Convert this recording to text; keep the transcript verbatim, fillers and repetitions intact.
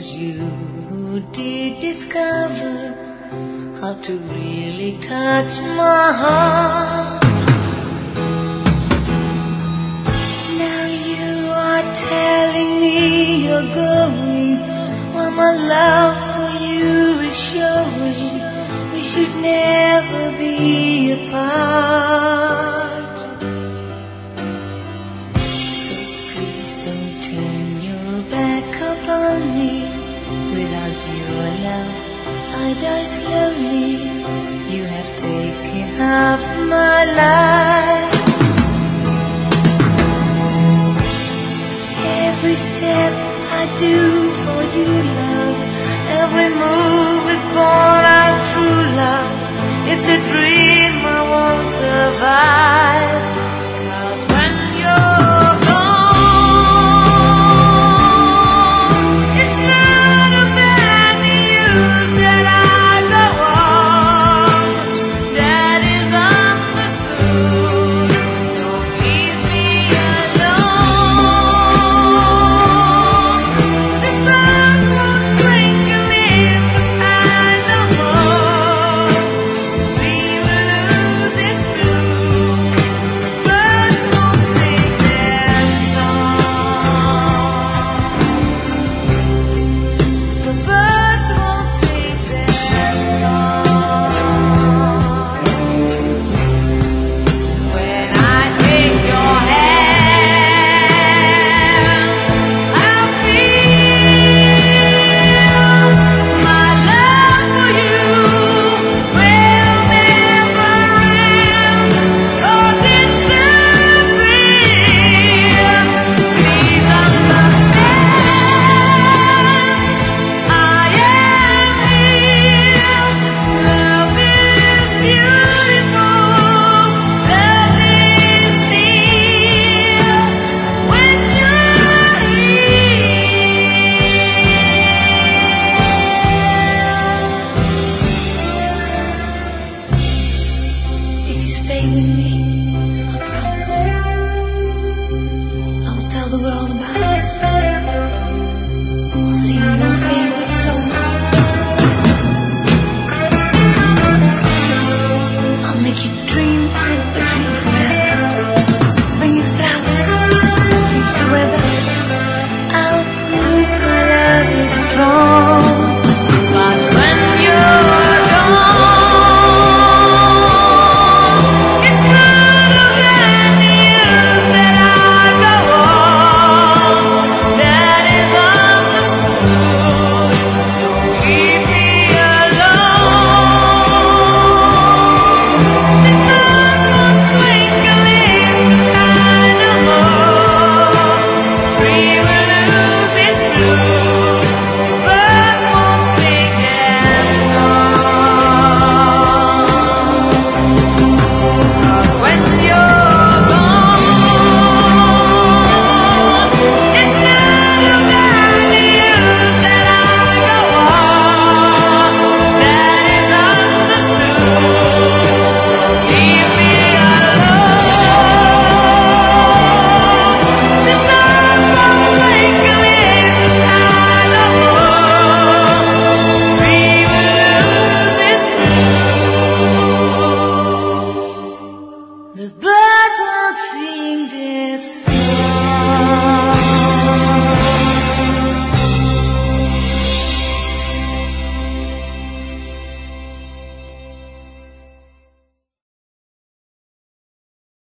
'Twas you who did discover how to really touch my heart. Now you are telling me you're going, while my love for you is showing we should never be apart. So please don't turn your back upon me. Without your love I die slowly. You have taken half my life. Every step I do for you, love, every move is born out of true love. It's a dream I won't survive. 'Cause when you're gone, it's not of any use that I go on. That is understood. Don't leave me alone. The stars won't twinkle in the sky no more. We will lose its blue. Birds won't sing their song. The birds won't sing their song. When I take your hand, I feel my love for you will never end or disappear. Please understand, I am here. Love is beautiful, love is near when you're here. If you stay with me, I promise I will tell the world about us. I'll sing your favorite song. I'll make you dream a dream forever. Bring you flowers, change the weather. I'll prove my love is strong. But when you're gone, it's not of any use that I go on. That is understood. Don't leave me alone. The stars won't twinkle in the sky no more. Tree will lose its blue. Birds won't sing their song. 'Cause when you're gone, it's not of any use that I go on. That is understood. Leave me alone. The stars won't twinkle in the sky no more. Tree will lose its blue. The birds won't sing their song.